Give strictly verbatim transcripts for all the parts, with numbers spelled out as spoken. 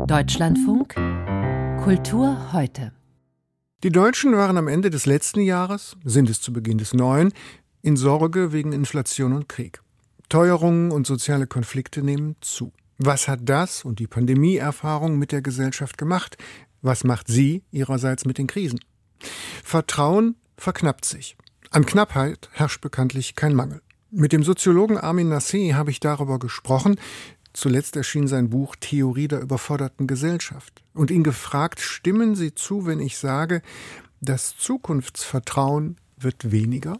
Deutschlandfunk Kultur heute. Die Deutschen waren am Ende des letzten Jahres, sind es zu Beginn des neuen, in Sorge wegen Inflation und Krieg. Teuerungen und soziale Konflikte nehmen zu. Was hat das und die Pandemieerfahrung mit der Gesellschaft gemacht? Was macht sie ihrerseits mit den Krisen? Vertrauen verknappt sich. An Knappheit herrscht bekanntlich kein Mangel. Mit dem Soziologen Armin Nassé habe ich darüber gesprochen. Zuletzt erschien sein Buch Theorie der überforderten Gesellschaft und ihn gefragt, stimmen Sie zu, wenn ich sage, das Zukunftsvertrauen wird weniger?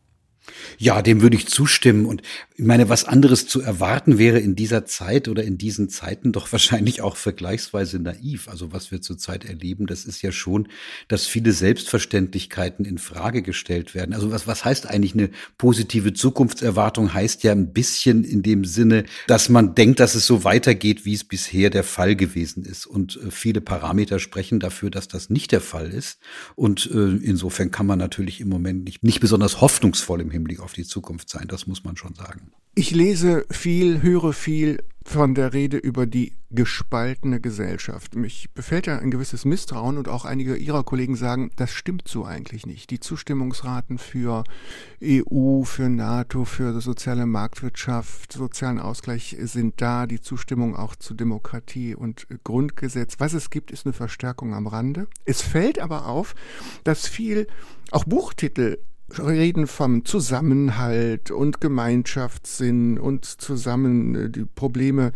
Ja, dem würde ich zustimmen. Und ich meine, was anderes zu erwarten wäre in dieser Zeit oder in diesen Zeiten doch wahrscheinlich auch vergleichsweise naiv. Also was wir zurzeit erleben, das ist ja schon, dass viele Selbstverständlichkeiten in Frage gestellt werden. Also was, was heißt eigentlich eine positive Zukunftserwartung? Heißt ja ein bisschen in dem Sinne, dass man denkt, dass es so weitergeht, wie es bisher der Fall gewesen ist. Und äh, viele Parameter sprechen dafür, dass das nicht der Fall ist. Und äh, insofern kann man natürlich im Moment nicht, nicht besonders hoffnungsvoll im Hinblick auf die Zukunft sein, das muss man schon sagen. Ich lese viel, höre viel von der Rede über die gespaltene Gesellschaft. Mich befällt ja ein gewisses Misstrauen und auch einige Ihrer Kollegen sagen, das stimmt so eigentlich nicht. Die Zustimmungsraten für E U, für NATO, für soziale Marktwirtschaft, sozialen Ausgleich sind da, die Zustimmung auch zu Demokratie und Grundgesetz. Was es gibt, ist eine Verstärkung am Rande. Es fällt aber auf, dass viel, auch Buchtitel, reden vom Zusammenhalt und Gemeinschaftssinn und zusammen die Probleme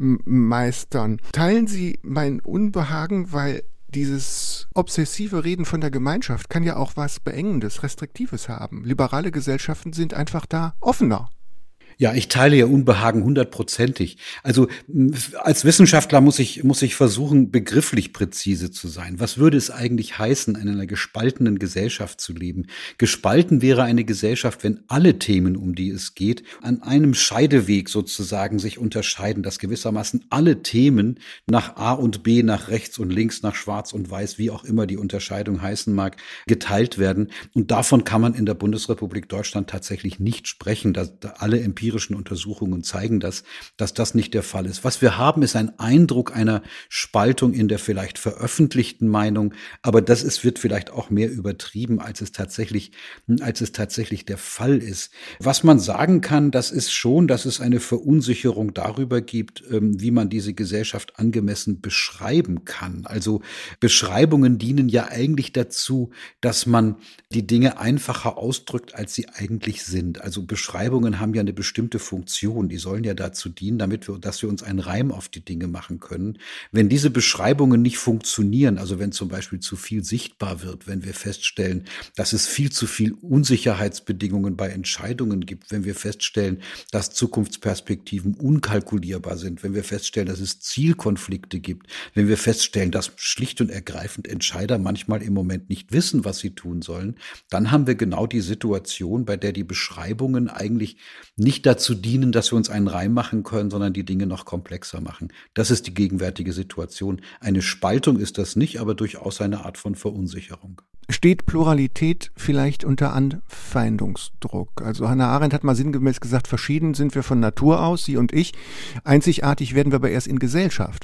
meistern. Teilen Sie mein Unbehagen, weil dieses obsessive Reden von der Gemeinschaft kann ja auch was Beengendes, Restriktives haben. Liberale Gesellschaften sind einfach da offener. Ja, ich teile Ihr Unbehagen hundertprozentig. Also als Wissenschaftler muss ich muss ich versuchen, begrifflich präzise zu sein. Was würde es eigentlich heißen, in einer gespaltenen Gesellschaft zu leben? Gespalten wäre eine Gesellschaft, wenn alle Themen, um die es geht, an einem Scheideweg sozusagen sich unterscheiden, dass gewissermaßen alle Themen nach A und B, nach rechts und links, nach schwarz und weiß, wie auch immer die Unterscheidung heißen mag, geteilt werden. Und davon kann man in der Bundesrepublik Deutschland tatsächlich nicht sprechen, dass alle empirischen Untersuchungen zeigen das, dass das nicht der Fall ist. Was wir haben, ist ein Eindruck einer Spaltung in der vielleicht veröffentlichten Meinung, aber das ist, wird vielleicht auch mehr übertrieben, als es tatsächlich, als es tatsächlich der Fall ist. Was man sagen kann, das ist schon, dass es eine Verunsicherung darüber gibt, wie man diese Gesellschaft angemessen beschreiben kann. Also Beschreibungen dienen ja eigentlich dazu, dass man die Dinge einfacher ausdrückt, als sie eigentlich sind. Also Beschreibungen haben ja eine bestimmte Funktion, die sollen ja dazu dienen, damit wir, dass wir uns einen Reim auf die Dinge machen können. Wenn diese Beschreibungen nicht funktionieren, also wenn zum Beispiel zu viel sichtbar wird, wenn wir feststellen, dass es viel zu viel Unsicherheitsbedingungen bei Entscheidungen gibt, wenn wir feststellen, dass Zukunftsperspektiven unkalkulierbar sind, wenn wir feststellen, dass es Zielkonflikte gibt, wenn wir feststellen, dass schlicht und ergreifend Entscheider manchmal im Moment nicht wissen, was sie tun sollen, dann haben wir genau die Situation, bei der die Beschreibungen eigentlich nicht dazu dienen, dass wir uns einen Reim machen können, sondern die Dinge noch komplexer machen. Das ist die gegenwärtige Situation. Eine Spaltung ist das nicht, aber durchaus eine Art von Verunsicherung. Steht Pluralität vielleicht unter Anfeindungsdruck? Also Hannah Arendt hat mal sinngemäß gesagt, verschieden sind wir von Natur aus, Sie und ich. Einzigartig werden wir aber erst in Gesellschaft.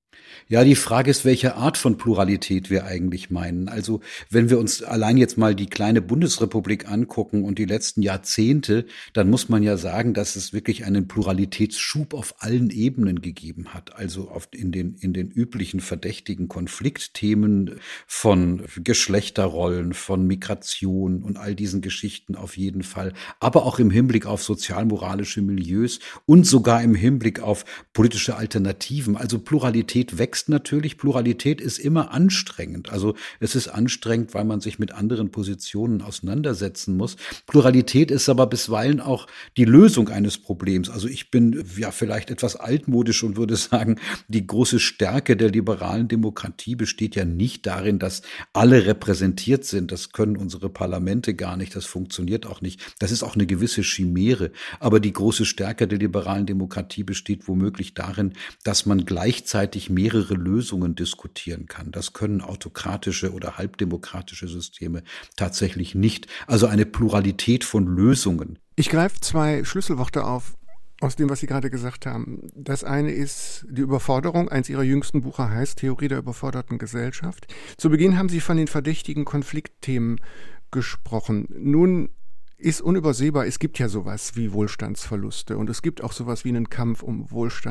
Ja, die Frage ist, welche Art von Pluralität wir eigentlich meinen. Also wenn wir uns allein jetzt mal die kleine Bundesrepublik angucken und die letzten Jahrzehnte, dann muss man ja sagen, dass es wirklich einen Pluralitätsschub auf allen Ebenen gegeben hat. Also oft in den, in den üblichen verdächtigen Konfliktthemen von Geschlechterrollen, von Migration und all diesen Geschichten auf jeden Fall. Aber auch im Hinblick auf sozialmoralische Milieus und sogar im Hinblick auf politische Alternativen. Also Pluralität wächst natürlich. Pluralität ist immer anstrengend. Also es ist anstrengend, weil man sich mit anderen Positionen auseinandersetzen muss. Pluralität ist aber bisweilen auch die Lösung eines Problems. Also ich bin ja vielleicht etwas altmodisch und würde sagen, die große Stärke der liberalen Demokratie besteht ja nicht darin, dass alle repräsentiert sind. Das können unsere Parlamente gar nicht. Das funktioniert auch nicht. Das ist auch eine gewisse Chimäre. Aber die große Stärke der liberalen Demokratie besteht womöglich darin, dass man gleichzeitig mehrere Lösungen diskutieren kann. Das können autokratische oder halbdemokratische Systeme tatsächlich nicht. Also eine Pluralität von Lösungen. Ich greife zwei Schlüsselworte auf. aus dem, was Sie gerade gesagt haben. Das eine ist die Überforderung. Eins Ihrer jüngsten Bücher heißt Theorie der überforderten Gesellschaft. Zu Beginn haben Sie von den verdächtigen Konfliktthemen gesprochen. Nun ist unübersehbar, es gibt ja sowas wie Wohlstandsverluste und es gibt auch sowas wie einen Kampf um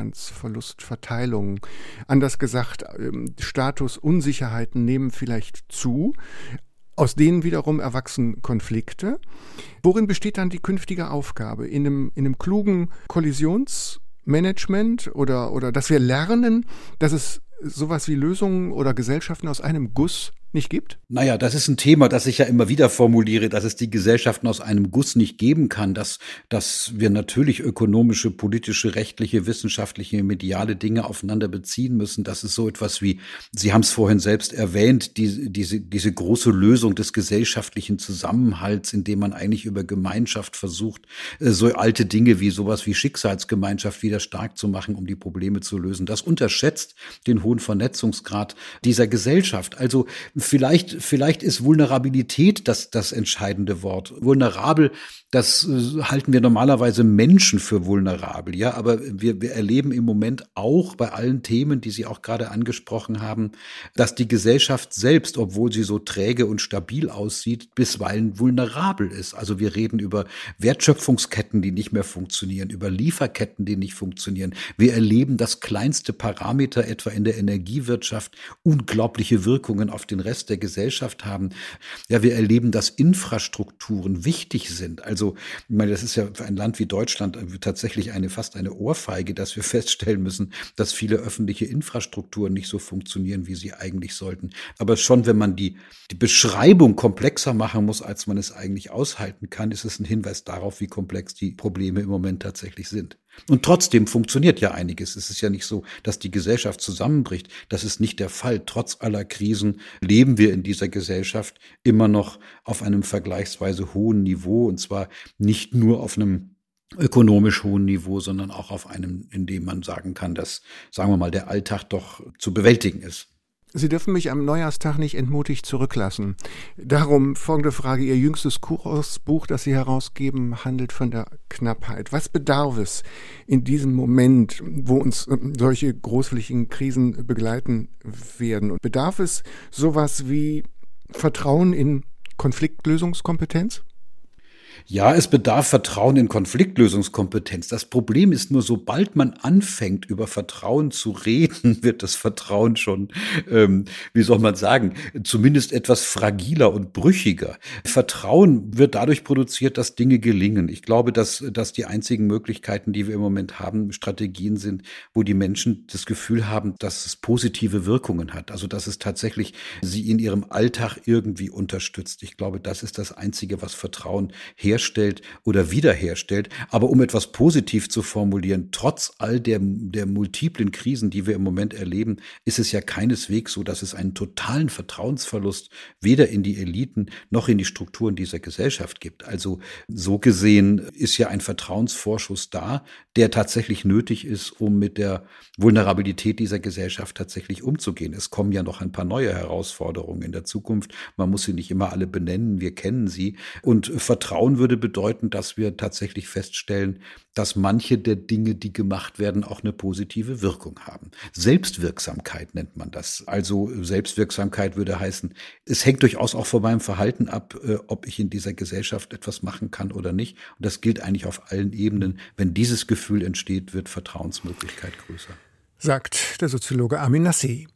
Wohlstandsverlustverteilung. Anders gesagt, Statusunsicherheiten nehmen vielleicht zu. Aus denen wiederum erwachsen Konflikte. Worin besteht dann die künftige Aufgabe? In einem, in einem klugen Kollisionsmanagement oder, oder dass wir lernen, dass es sowas wie Lösungen oder Gesellschaften aus einem Guss nicht gibt? Naja, das ist ein Thema, das ich ja immer wieder formuliere, dass es die Gesellschaften aus einem Guss nicht geben kann, dass, dass wir natürlich ökonomische, politische, rechtliche, wissenschaftliche, mediale Dinge aufeinander beziehen müssen. Das ist so etwas wie, Sie haben es vorhin selbst erwähnt, die, diese, diese große Lösung des gesellschaftlichen Zusammenhalts, indem man eigentlich über Gemeinschaft versucht, so alte Dinge wie sowas wie Schicksalsgemeinschaft wieder stark zu machen, um die Probleme zu lösen. Das unterschätzt den hohen Vernetzungsgrad dieser Gesellschaft. Also Vielleicht, vielleicht ist Vulnerabilität das, das entscheidende Wort. Vulnerabel, das äh, halten wir normalerweise Menschen für vulnerabel, ja. Aber wir, wir erleben im Moment auch bei allen Themen, die Sie auch gerade angesprochen haben, dass die Gesellschaft selbst, obwohl sie so träge und stabil aussieht, bisweilen vulnerabel ist. Also wir reden über Wertschöpfungsketten, die nicht mehr funktionieren, über Lieferketten, die nicht funktionieren. Wir erleben, dass kleinste Parameter, etwa in der Energiewirtschaft, unglaubliche Wirkungen auf den Rest der Gesellschaft haben. Ja, wir erleben, dass Infrastrukturen wichtig sind. Also, ich meine, das ist ja für ein Land wie Deutschland tatsächlich eine fast eine Ohrfeige, dass wir feststellen müssen, dass viele öffentliche Infrastrukturen nicht so funktionieren, wie sie eigentlich sollten. Aber schon, wenn man die, die Beschreibung komplexer machen muss, als man es eigentlich aushalten kann, ist es ein Hinweis darauf, wie komplex die Probleme im Moment tatsächlich sind. Und trotzdem funktioniert ja einiges. Es ist ja nicht so, dass die Gesellschaft zusammenbricht. Das ist nicht der Fall. Trotz aller Krisen leben wir in dieser Gesellschaft immer noch auf einem vergleichsweise hohen Niveau. Und zwar nicht nur auf einem ökonomisch hohen Niveau, sondern auch auf einem, in dem man sagen kann, dass, sagen wir mal, der Alltag doch zu bewältigen ist. Sie dürfen mich am Neujahrstag nicht entmutigt zurücklassen. Darum folgende Frage. Ihr jüngstes Kursbuch, das Sie herausgeben, handelt von der Knappheit. Was bedarf es in diesem Moment, wo uns solche großflächigen Krisen begleiten werden? Und bedarf es sowas wie Vertrauen in Konfliktlösungskompetenz? Ja, es bedarf Vertrauen in Konfliktlösungskompetenz. Das Problem ist nur, sobald man anfängt, über Vertrauen zu reden, wird das Vertrauen schon, ähm, wie soll man sagen, zumindest etwas fragiler und brüchiger. Vertrauen wird dadurch produziert, dass Dinge gelingen. Ich glaube, dass, dass die einzigen Möglichkeiten, die wir im Moment haben, Strategien sind, wo die Menschen das Gefühl haben, dass es positive Wirkungen hat. Also, dass es tatsächlich sie in ihrem Alltag irgendwie unterstützt. Ich glaube, das ist das Einzige, was Vertrauen herstellt oder wiederherstellt. Aber um etwas positiv zu formulieren, trotz all der, der multiplen Krisen, die wir im Moment erleben, ist es ja keineswegs so, dass es einen totalen Vertrauensverlust weder in die Eliten noch in die Strukturen dieser Gesellschaft gibt. Also so gesehen ist ja ein Vertrauensvorschuss da, der tatsächlich nötig ist, um mit der Vulnerabilität dieser Gesellschaft tatsächlich umzugehen. Es kommen ja noch ein paar neue Herausforderungen in der Zukunft. Man muss sie nicht immer alle benennen, wir kennen sie. Und Vertrauen würde bedeuten, dass wir tatsächlich feststellen, dass manche der Dinge, die gemacht werden, auch eine positive Wirkung haben. Selbstwirksamkeit nennt man das. Also Selbstwirksamkeit würde heißen, es hängt durchaus auch von meinem Verhalten ab, ob ich in dieser Gesellschaft etwas machen kann oder nicht. Und das gilt eigentlich auf allen Ebenen. Wenn dieses Gefühl entsteht, wird Vertrauensmöglichkeit größer. Sagt der Soziologe Armin Nassé.